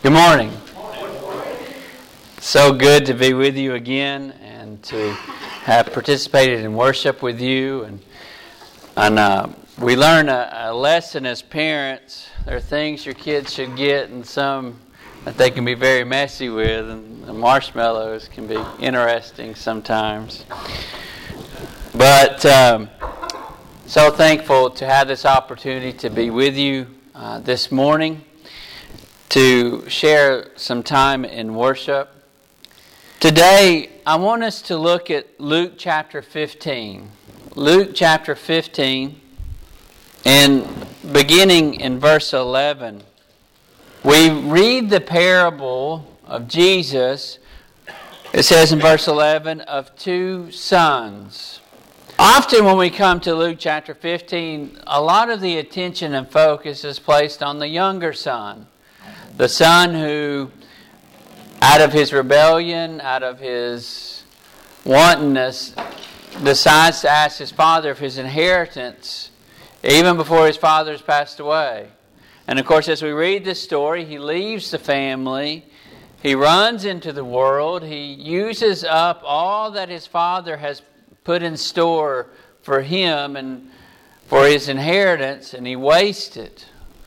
Good morning. So good to be with you again and to have participated in worship with you. And we learn a lesson as parents. There are things your kids should get and some that they can be very messy with. And the marshmallows can be interesting sometimes. But so thankful to have this opportunity to be with you this morning, to share some time in worship. Today, I want us to look at Luke chapter 15. Luke chapter 15, and beginning in verse 11. We read the parable of Jesus. It says in verse 11, of two sons. Often when we come to Luke chapter 15, a lot of the attention and focus is placed on the younger son. The son who, out of his rebellion, out of his wantonness, decides to ask his father for his inheritance, even before his father has passed away. And of course, as we read this story, he leaves the family, he runs into the world, he uses up all that his father has put in store for him and for his inheritance, and he wastes it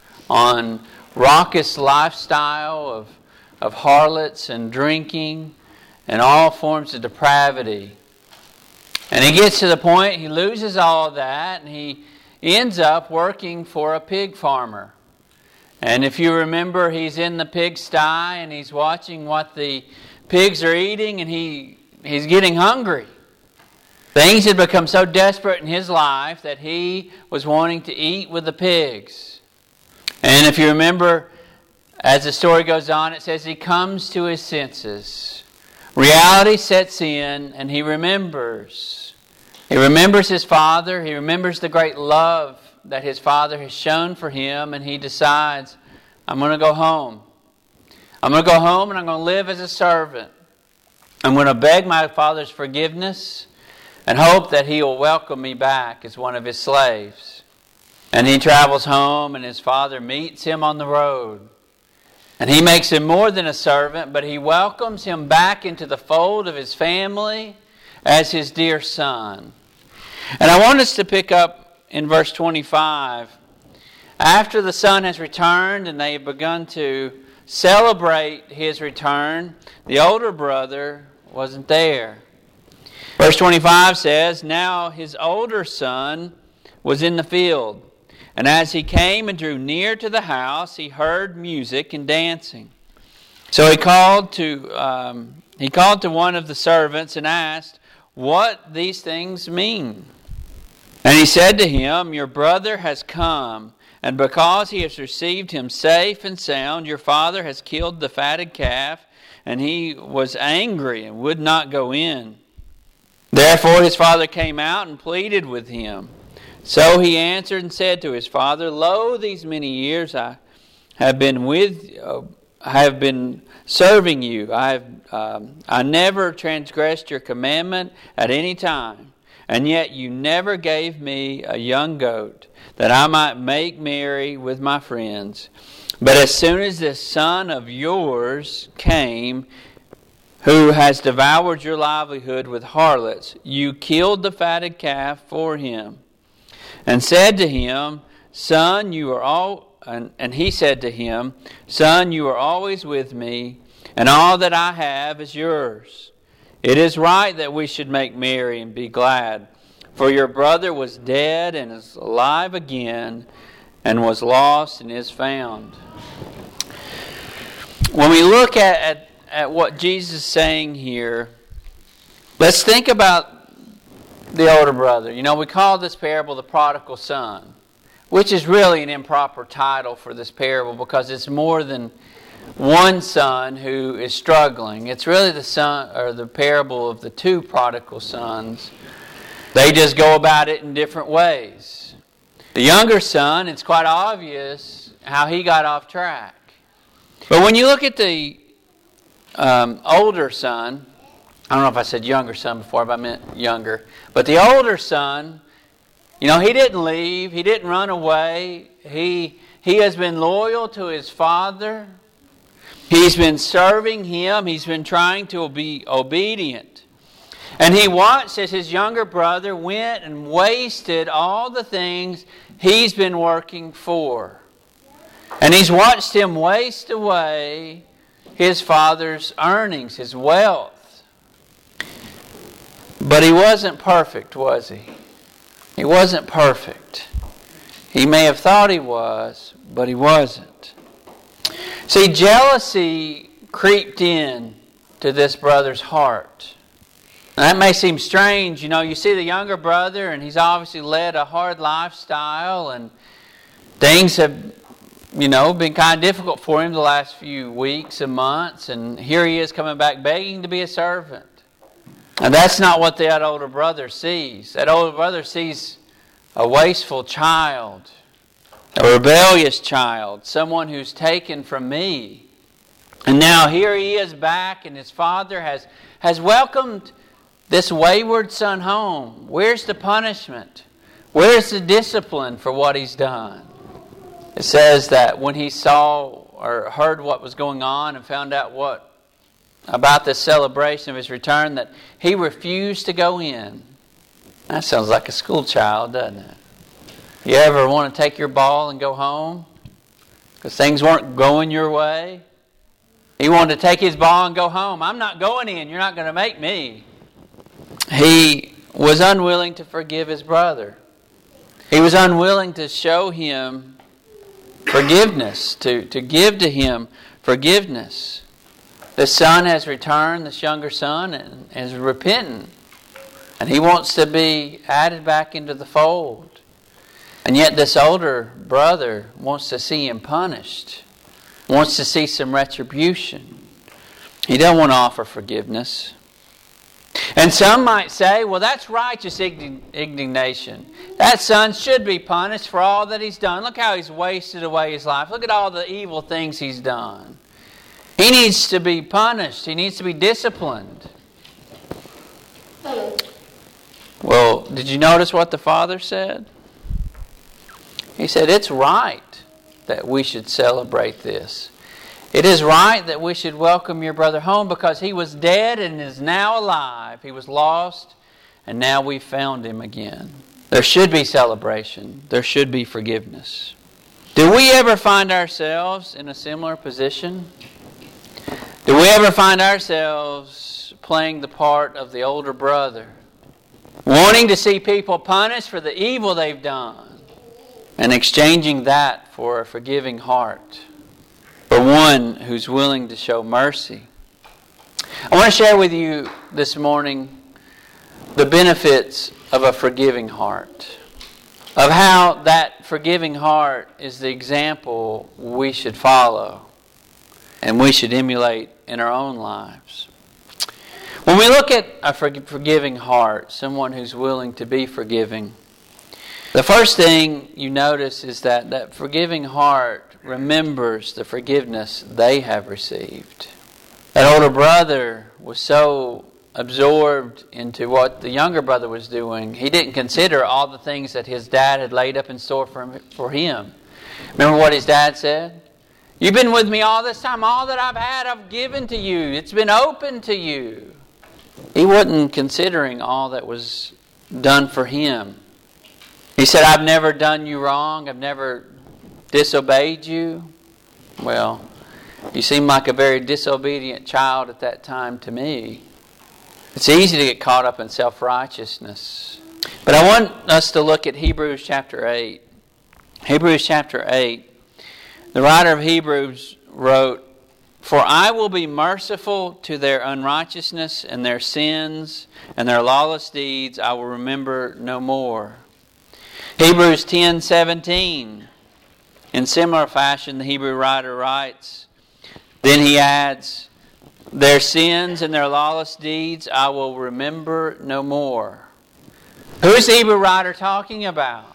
on raucous lifestyle of harlots and drinking and all forms of depravity. And he gets to the point, he loses all of that, and he ends up working for a pig farmer. And if you remember, he's in the pigsty and he's watching what the pigs are eating, and he's getting hungry. Things had become so desperate in his life that he was wanting to eat with the pigs. And if you remember, as the story goes on, it says he comes to his senses. Reality sets in, and he remembers. He remembers his father. He remembers the great love that his father has shown for him, and he decides, I'm going to go home. I'm going to go home, and I'm going to live as a servant. I'm going to beg my father's forgiveness and hope that he will welcome me back as one of his slaves. And he travels home, and his father meets him on the road. And he makes him more than a servant, but he welcomes him back into the fold of his family as his dear son. And I want us to pick up in verse 25. After the son has returned and they have begun to celebrate his return, the older brother wasn't there. Verse 25 says, now his older son was in the field. And as he came and drew near to the house, he heard music and dancing. So he called to one of the servants and asked what these things mean. And he said to him, your brother has come, and because he has received him safe and sound, your father has killed the fatted calf, and he was angry and would not go in. Therefore his father came out and pleaded with him. So he answered and said to his father, lo, these many years I have been serving you. I never transgressed your commandment at any time, and yet you never gave me a young goat that I might make merry with my friends. But as soon as this son of yours came, who has devoured your livelihood with harlots, you killed the fatted calf for him. And said to him, Son, you are all. And he said to him, Son, you are always with me, and all that I have is yours. It is right that we should make merry and be glad, for your brother was dead and is alive again, and was lost and is found. When we look at what Jesus is saying here, let's think about the older brother. You know, we call this parable the prodigal son, which is really an improper title for this parable because it's more than one son who is struggling. It's really the parable of the two prodigal sons. They just go about it in different ways. The younger son, it's quite obvious how he got off track. But when you look at the older son, I don't know if I said younger son before, but I meant younger. But the older son, you know, he didn't leave. He didn't run away. He has been loyal to his father. He's been serving him. He's been trying to be obedient. And he watched as his younger brother went and wasted all the things he's been working for. And he's watched him waste away his father's earnings, his wealth. But he wasn't perfect, was he? He wasn't perfect. He may have thought he was, but he wasn't. See, jealousy creeped in to this brother's heart. Now, that may seem strange. You see the younger brother, and he's obviously led a hard lifestyle, and things have, been kind of difficult for him the last few weeks and months, and here he is coming back begging to be a servant. And that's not what that older brother sees. That older brother sees a wasteful child, a rebellious child, someone who's taken from me. And now here he is back, and his father has welcomed this wayward son home. Where's the punishment? Where's the discipline for what he's done? It says that when he saw or heard what was going on and found out about this celebration of his return, that he refused to go in. That sounds like a school child, doesn't it? You ever want to take your ball and go home because things weren't going your way? He wanted to take his ball and go home. I'm not going in. You're not going to make me. He was unwilling to forgive his brother. He was unwilling to show him forgiveness, to give to him forgiveness. The son has returned, this younger son, and is repentant. And he wants to be added back into the fold. And yet this older brother wants to see him punished, wants to see some retribution. He doesn't want to offer forgiveness. And some might say, well, that's righteous indignation. That son should be punished for all that he's done. Look how he's wasted away his life. Look at all the evil things he's done. He needs to be punished. He needs to be disciplined. Well, did you notice what the father said? He said, it's right that we should celebrate this. It is right that we should welcome your brother home because he was dead and is now alive. He was lost and now we found him again. There should be celebration. There should be forgiveness. Do we ever find ourselves in a similar position? Do we ever find ourselves playing the part of the older brother, wanting to see people punished for the evil they've done and exchanging that for a forgiving heart? For one who's willing to show mercy. I want to share with you this morning the benefits of a forgiving heart. Of how that forgiving heart is the example we should follow and we should emulate in our own lives. When we look at a forgiving heart, someone who's willing to be forgiving, the first thing you notice is that forgiving heart remembers the forgiveness they have received. That older brother was so absorbed into what the younger brother was doing, he didn't consider all the things that his dad had laid up in store for him. Remember what his dad said? You've been with me all this time. All that I've had, I've given to you. It's been open to you. He wasn't considering all that was done for him. He said, I've never done you wrong. I've never disobeyed you. Well, you seem like a very disobedient child at that time to me. It's easy to get caught up in self-righteousness. But I want us to look at Hebrews chapter 8. Hebrews chapter 8. The writer of Hebrews wrote, For I will be merciful to their unrighteousness and their sins and their lawless deeds I will remember no more. Hebrews 10:17. In similar fashion, the Hebrew writer writes, then he adds, their sins and their lawless deeds I will remember no more. Who's the Hebrew writer talking about?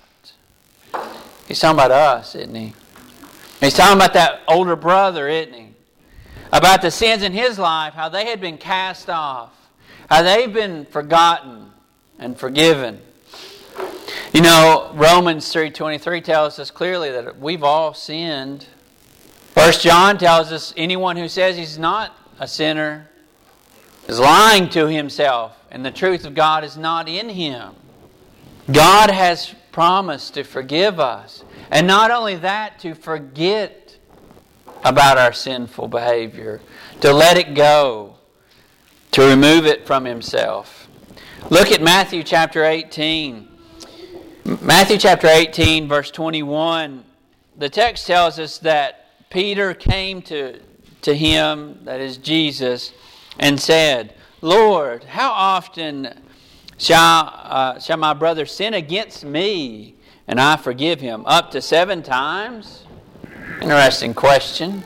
He's talking about us, isn't he? He's talking about that older brother, isn't he? About the sins in his life, how they had been cast off, how they've been forgotten and forgiven. Romans 3:23 tells us clearly that we've all sinned. For 1 John tells us anyone who says he's not a sinner is lying to himself, and the truth of God is not in him. God has promised to forgive us. And not only that, to forget about our sinful behavior, to let it go, to remove it from himself. Look at Matthew chapter 18. Matthew chapter 18, verse 21. The text tells us that Peter came to him, that is Jesus, and said, Lord, how often shall my brother sin against me and I forgive him? Up to 7 times? Interesting question.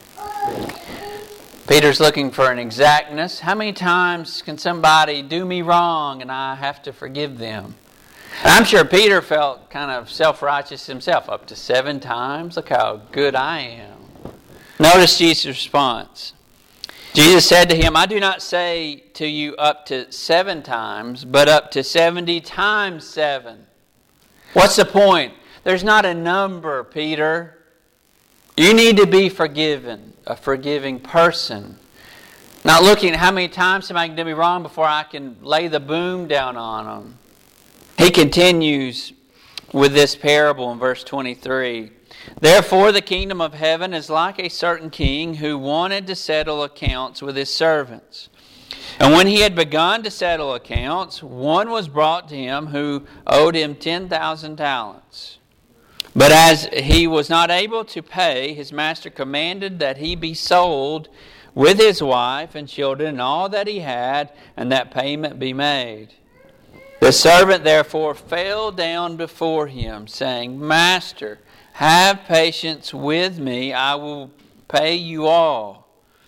Peter's looking for an exactness. How many times can somebody do me wrong and I have to forgive them? And I'm sure Peter felt kind of self-righteous himself. Up to 7 times? Look how good I am. Notice Jesus' response. Jesus said to him, I do not say to you up to 7 times, but up to 70 times 7. What's the point? There's not a number, Peter. You need to be forgiven, a forgiving person. Not looking at how many times somebody can do me wrong before I can lay the boom down on them. He continues with this parable in verse 23. Therefore the kingdom of heaven is like a certain king who wanted to settle accounts with his servants. And when he had begun to settle accounts, one was brought to him who owed him 10,000 talents. But as he was not able to pay, his master commanded that he be sold with his wife and children and all that he had, and that payment be made. The servant therefore fell down before him, saying, Master, have patience with me, I will pay you all.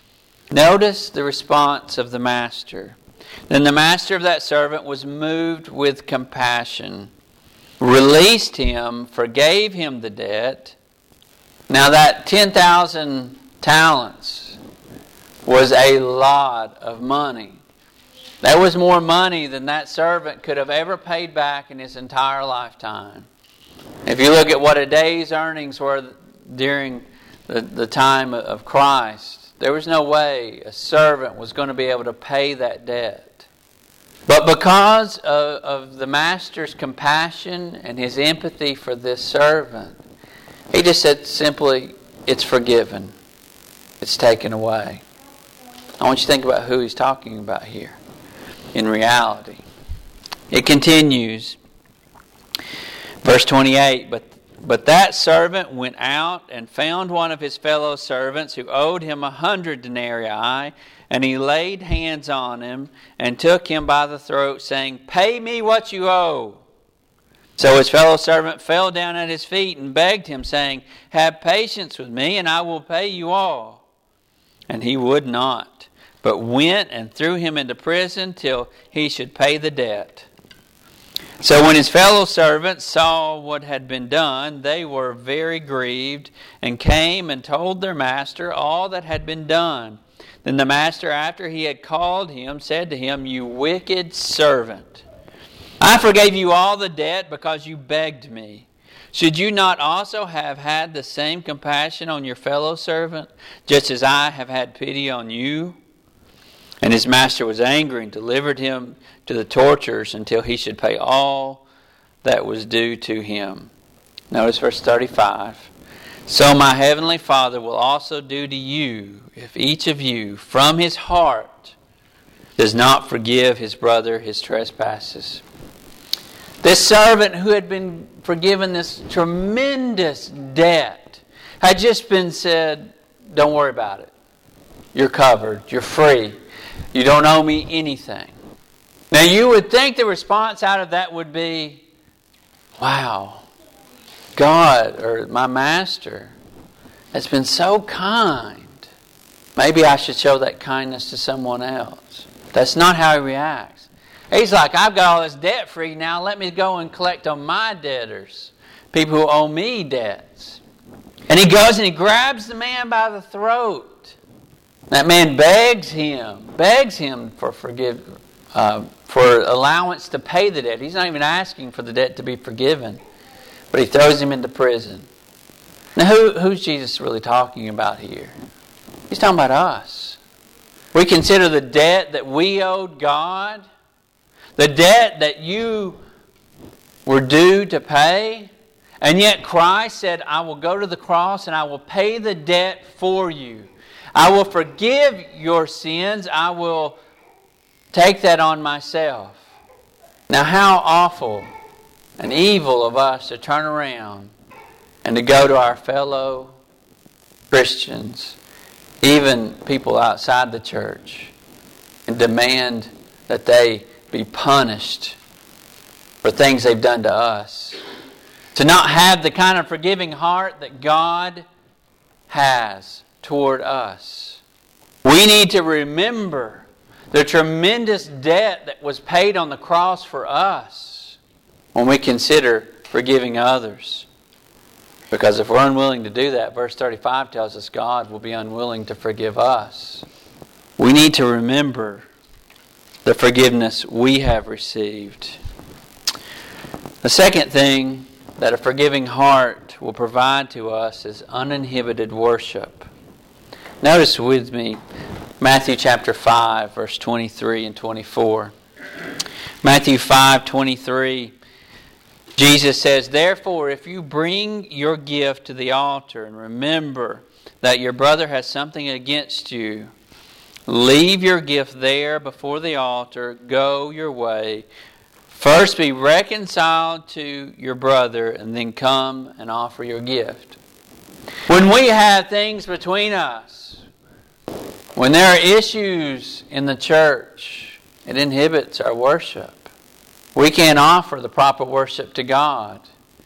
Notice the response of the master. Then the master of that servant was moved with compassion, released him, forgave him the debt. Now that 10,000 talents was a lot of money. That was more money than that servant could have ever paid back in his entire lifetime. If you look at what a day's earnings were during the time of Christ, there was no way a servant was going to be able to pay that debt. But because of the master's compassion and his empathy for this servant, he just said simply, it's forgiven. It's taken away. I want you to think about who he's talking about here in reality. It continues. Verse 28, But that servant went out and found one of his fellow servants who owed him 100 denarii, and he laid hands on him and took him by the throat, saying, Pay me what you owe. So his fellow servant fell down at his feet and begged him, saying, Have patience with me, and I will pay you all. And he would not, but went and threw him into prison till he should pay the debt. So when his fellow servants saw what had been done, they were very grieved, and came and told their master all that had been done. Then the master, after he had called him, said to him, You wicked servant, I forgave you all the debt because you begged me. Should you not also have had the same compassion on your fellow servant, just as I have had pity on you? And his master was angry and delivered him to the torturers until he should pay all that was due to him. Notice verse 35. So my heavenly Father will also do to you if each of you from his heart does not forgive his brother his trespasses. This servant who had been forgiven this tremendous debt had just been said, don't worry about it. You're covered. You're free. You don't owe me anything. Now you would think the response out of that would be, wow, God or my master has been so kind. Maybe I should show that kindness to someone else. That's not how he reacts. He's like, I've got all this debt free now. Let me go and collect on my debtors, people who owe me debts. And he goes and he grabs the man by the throat. That man begs him for for allowance to pay the debt. He's not even asking for the debt to be forgiven, but he throws him into prison. Now, who's Jesus really talking about here? He's talking about us. We consider the debt that we owed God, the debt that you were due to pay, and yet Christ said, I will go to the cross and I will pay the debt for you. I will forgive your sins. I will take that on myself. Now, how awful and evil of us to turn around and to go to our fellow Christians, even people outside the church, and demand that they be punished for things they've done to us. To not have the kind of forgiving heart that God has toward us. We need to remember the tremendous debt that was paid on the cross for us when we consider forgiving others. Because if we're unwilling to do that, verse 35 tells us God will be unwilling to forgive us. We need to remember the forgiveness we have received. The second thing that a forgiving heart will provide to us is uninhibited worship. Notice with me Matthew chapter 5, verse 23 and 24. Matthew 5:23, Jesus says, Therefore, if you bring your gift to the altar and remember that your brother has something against you, leave your gift there before the altar, go your way. First be reconciled to your brother, and then come and offer your gift. When we have things between us, when there are issues in the church, it inhibits our worship. We can't offer the proper worship to God.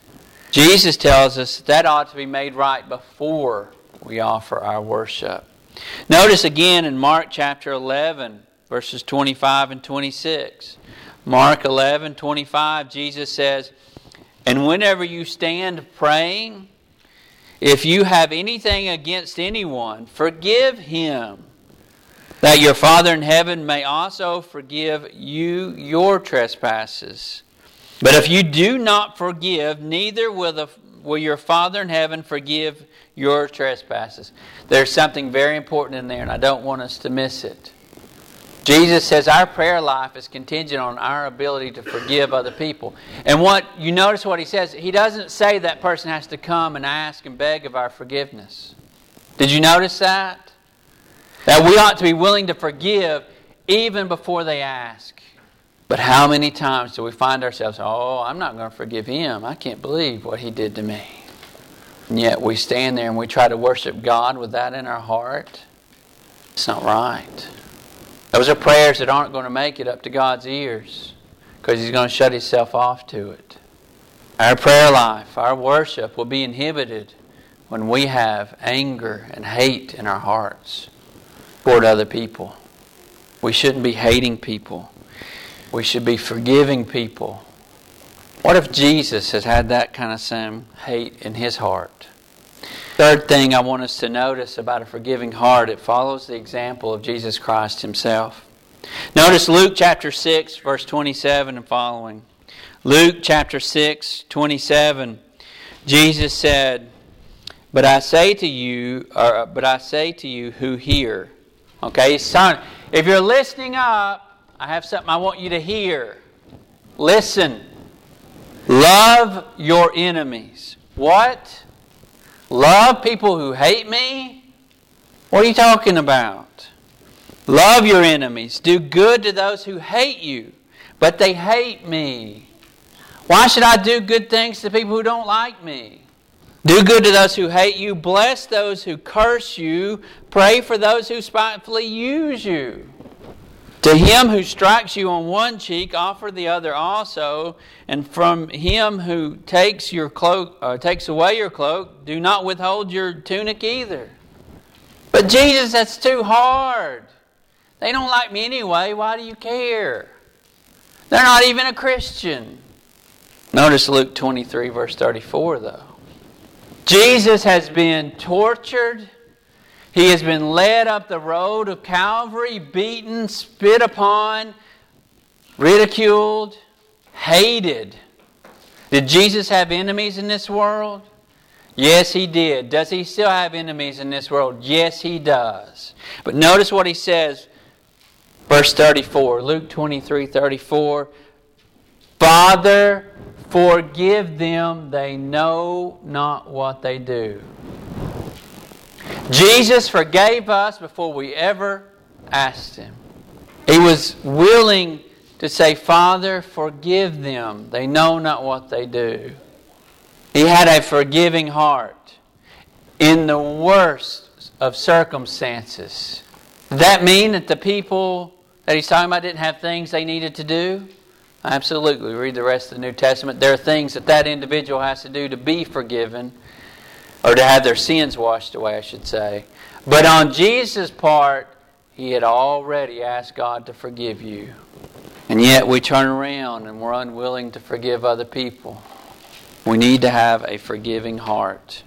Jesus tells us that ought to be made right before we offer our worship. Notice again in Mark chapter 11, verses 25 and 26. Mark 11:25, Jesus says, And whenever you stand praying, if you have anything against anyone, forgive him, that your Father in heaven may also forgive you your trespasses. But if you do not forgive, neither will your Father in heaven forgive your trespasses. There's something very important in there, and I don't want us to miss it. Jesus says our prayer life is contingent on our ability to forgive other people. And you notice what he says, he doesn't say that person has to come and ask and beg of our forgiveness. Did you notice that? That we ought to be willing to forgive even before they ask. But how many times do we find ourselves, I'm not going to forgive him. I can't believe what he did to me. And yet we stand there and we try to worship God with that in our heart. It's not right. Those are prayers that aren't going to make it up to God's ears, because He's going to shut Himself off to it. Our prayer life, our worship will be inhibited when we have anger and hate in our hearts toward other people. We shouldn't be hating people. We should be forgiving people. What if Jesus has had that kind of same hate in His heart? Third thing I want us to notice about a forgiving heart, it follows the example of Jesus Christ Himself. Notice Luke chapter 6, verse 27 and following. Luke chapter 6, 27. Jesus said, But I say to you who hear. Okay, son, if you're listening up, I have something I want you to hear. Listen. Love your enemies. What? Love people who hate me? What are you talking about? Love your enemies. Do good to those who hate you, but they hate me. Why should I do good things to people who don't like me? Do good to those who hate you. Bless those who curse you. Pray for those who spitefully use you. To him who strikes you on one cheek, offer the other also. And from him who takes away your cloak, do not withhold your tunic either. But Jesus, that's too hard. They don't like me anyway. Why do you care? They're not even a Christian. Notice Luke 23, verse 34, though. Jesus has been tortured. He has been led up the road of Calvary, beaten, spit upon, ridiculed, hated. Did Jesus have enemies in this world? Yes, He did. Does He still have enemies in this world? Yes, He does. But notice what He says, verse 34, Luke 23:34. Father, forgive them, they know not what they do. Jesus forgave us before we ever asked Him. He was willing to say, Father, forgive them, they know not what they do. He had a forgiving heart in the worst of circumstances. Does that mean that the people that He's talking about didn't have things they needed to do? Absolutely. Read the rest of the New Testament. There are things that individual has to do to be forgiven, or to have their sins washed away, I should say. But on Jesus' part, He had already asked God to forgive you. And yet we turn around and we're unwilling to forgive other people. We need to have a forgiving heart.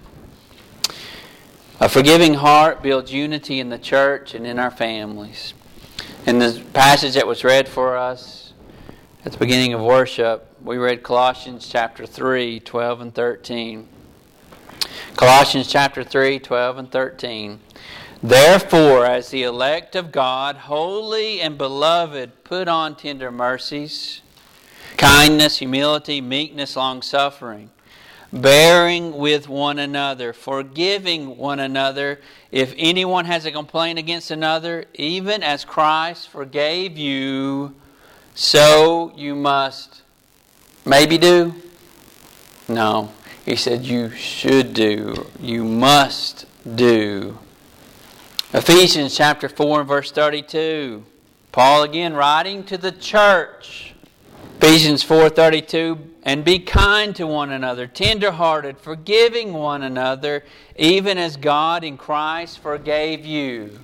A forgiving heart builds unity in the church and in our families. In the passage that was read for us at the beginning of worship, we read Colossians chapter 3, 12 and 13. Colossians chapter 3, 12 and 13. Therefore, as the elect of God, holy and beloved, put on tender mercies, kindness, humility, meekness, long-suffering, bearing with one another, forgiving one another, if anyone has a complaint against another, even as Christ forgave you, so you must maybe do? No. He said you should do. You must do. Ephesians chapter 4 and verse 32. Paul again writing to the church. Ephesians 4:32. And be kind to one another, tender-hearted, forgiving one another, even as God in Christ forgave you.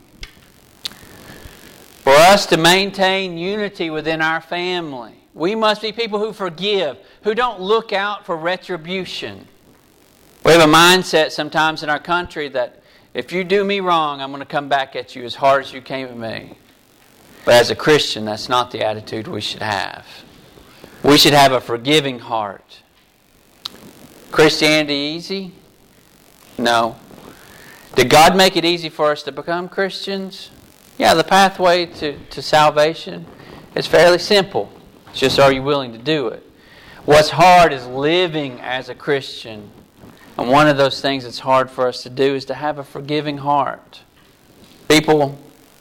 For us to maintain unity within our family, we must be people who forgive, who don't look out for retribution. We have a mindset sometimes in our country that if you do me wrong, I'm going to come back at you as hard as you came at me. But as a Christian, that's not the attitude we should have. We should have a forgiving heart. Christianity easy? No. Did God make it easy for us to become Christians? Yeah, the pathway to salvation is fairly simple. It's just, are you willing to do it? What's hard is living as a Christian. And one of those things that's hard for us to do is to have a forgiving heart. All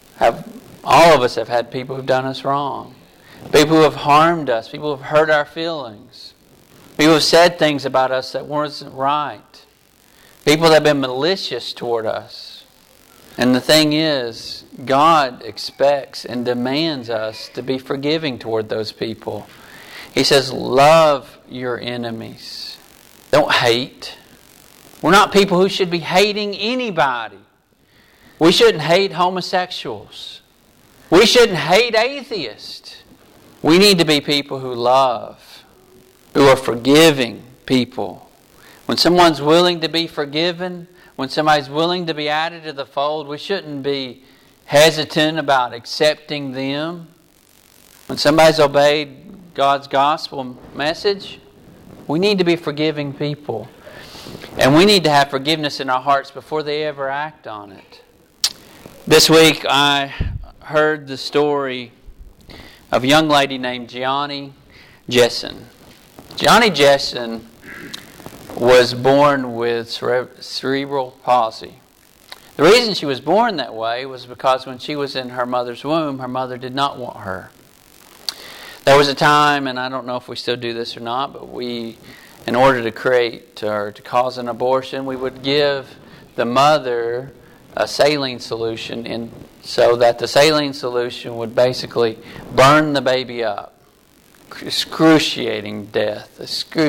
of us have had people who've done us wrong. People who have harmed us. People who have hurt our feelings. People who have said things about us that weren't right. People that have been malicious toward us. And the thing is, God expects and demands us to be forgiving toward those people. He says, love your enemies. Don't hate. We're not people who should be hating anybody. We shouldn't hate homosexuals. We shouldn't hate atheists. We need to be people who love, who are forgiving people. When someone's willing to be forgiven, when somebody's willing to be added to the fold, we shouldn't be hesitant about accepting them. When somebody's obeyed God's gospel message, we need to be forgiving people. And we need to have forgiveness in our hearts before they ever act on it. This week I heard the story of a young lady named Gianni Jessen. Gianni Jessen was born with cerebral palsy. The reason she was born that way was because when she was in her mother's womb, her mother did not want her. There was a time, and I don't know if we still do this or not, but in order to create or to cause an abortion, we would give the mother a saline solution so that the saline solution would basically burn the baby up. Excruciating death.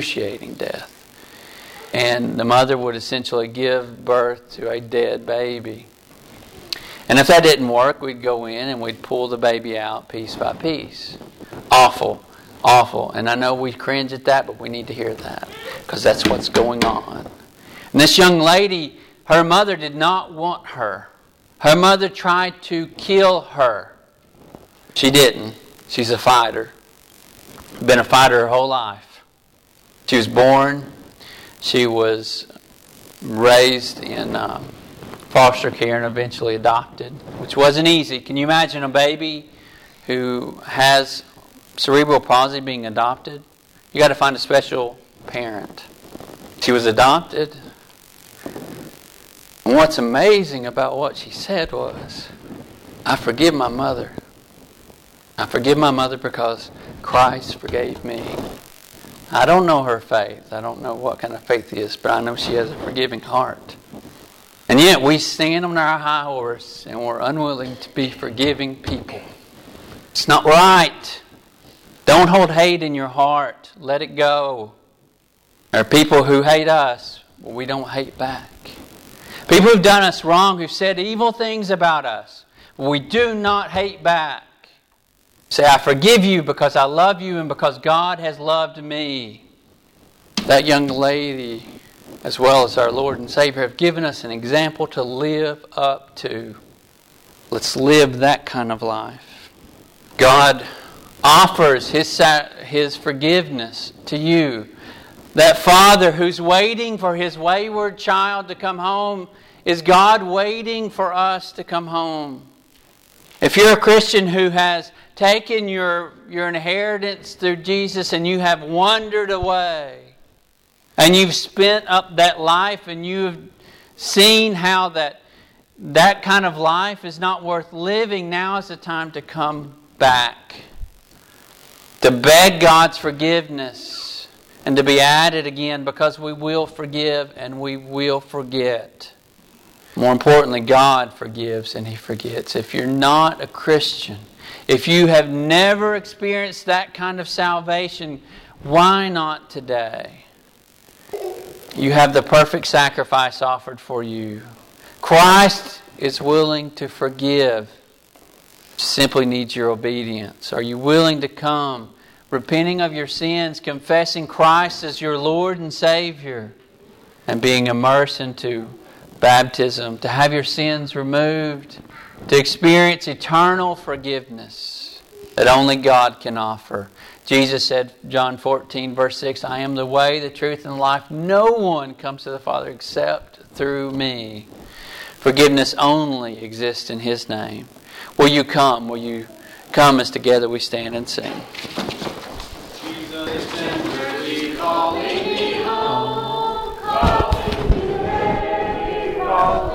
And the mother would essentially give birth to a dead baby. And if that didn't work, we'd go in and we'd pull the baby out piece by piece. Awful. And I know we cringe at that, but we need to hear that because that's what's going on. And this young lady, her mother did not want her. Her mother tried to kill her. She didn't. She's a fighter. Been a fighter her whole life. She was born. She was raised in foster care and eventually adopted, which wasn't easy. Can you imagine a baby who has cerebral palsy being adopted? You got to find a special parent. She was adopted. And what's amazing about what she said was, I forgive my mother. I forgive my mother because Christ forgave me. I don't know her faith. I don't know what kind of faith it is, but I know she has a forgiving heart. And yet we stand on our high horse and we're unwilling to be forgiving people. It's not right. Don't hold hate in your heart. Let it go. There are people who hate us, but we don't hate back. People who've done us wrong, who've said evil things about us, but we do not hate back. Say, I forgive you because I love you and because God has loved me. That young lady, as well as our Lord and Savior, have given us an example to live up to. Let's live that kind of life. God offers His forgiveness to you. That father who's waiting for his wayward child to come home is God waiting for us to come home. If you're a Christian who has taken your inheritance through Jesus and you have wandered away and you've spent up that life and you've seen how that kind of life is not worth living, now is the time to come back. To beg God's forgiveness and to be at it again, because we will forgive and we will forget. More importantly, God forgives and He forgets. If you're not a Christian, if you have never experienced that kind of salvation, why not today? You have the perfect sacrifice offered for you. Christ is willing to forgive. Simply needs your obedience. Are you willing to come, repenting of your sins, confessing Christ as your Lord and Savior, and being immersed into baptism, to have your sins removed, to experience eternal forgiveness that only God can offer? Jesus said, John 14, verse 6, I am the way, the truth, and the life. No one comes to the Father except through me. Forgiveness only exists in His name. Will you come? Will you come as together we stand and sing? Jesus is tenderly calling me home, calling me, calling